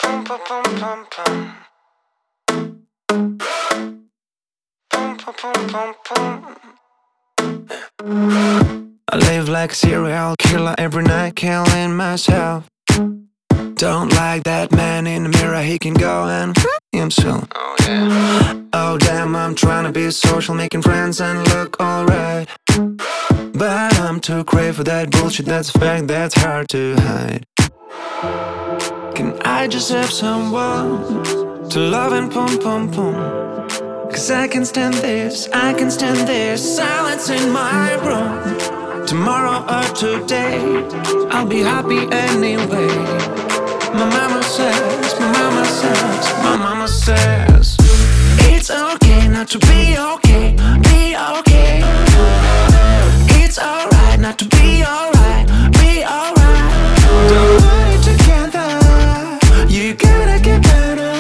Pum pum pum pum pum. Pum pum pum pum pum. I live like a serial killer every night, killing myself. Don't like that man in the mirror, he can go and himself. Oh yeah. Oh damn, I'm trying to be social, making friends and look alright. But I'm too crazy for that bullshit, that's a fact that's hard to hide. Can I just have someone to love and pum pum pum? Cause I can stand this silence in my room. Tomorrow or today, I'll be happy anyway. My mama says, my mama says, my mama says, it's okay not to be okay, be okay. It's alright not to be alright, be alright. Don't put it together, you gotta get better.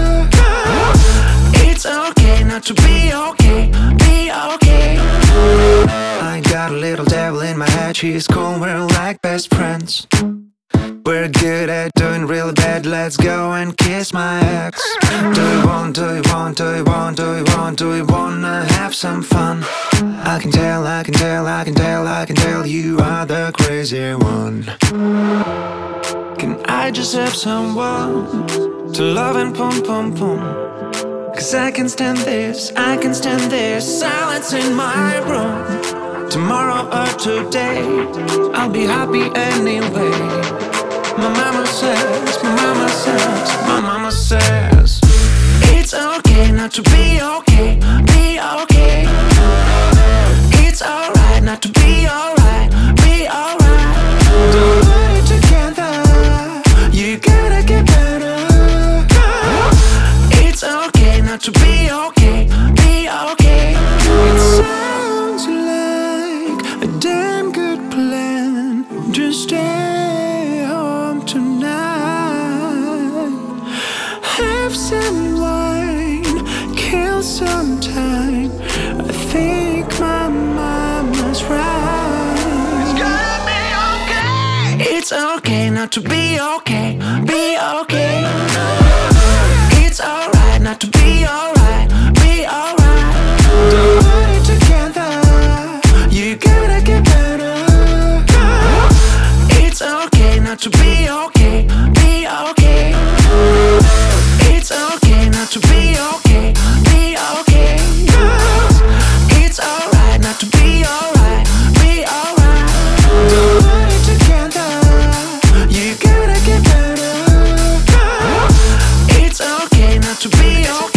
It's okay not to be okay, be okay. I got a little devil in my head, she's cool, we're like best friends. We're good at doing real bad, let's go and kiss my ex. Do you want, do you want, do you want, do you want, do you wanna have some fun? I can tell, I can tell, I can tell, I can tell you are the crazy one. Can I just have someone to love and pum pum pum? Cause I can stand this silence in my room. Tomorrow or today, I'll be happy anyway. My mama says, my mama says, my mama says, it's okay not to be okay, be okay. It's alright not to be alright, be alright. Don't put it together, you gotta get better. It's okay not to be okay, be okay. It sounds like a damn good plan, just stay home tonight. Have some wine, kill some time. I think my mama's right. It's gonna be okay. It's okay not to be okay, be okay. It's alright not to be alright, be alright. Don't put it together, you gotta get better. It's okay not to be okay, be okay. It's okay not to be okay, be okay. It's alright not to be alright, be alright. Don't put it together, you gotta get better. It's okay not to be okay.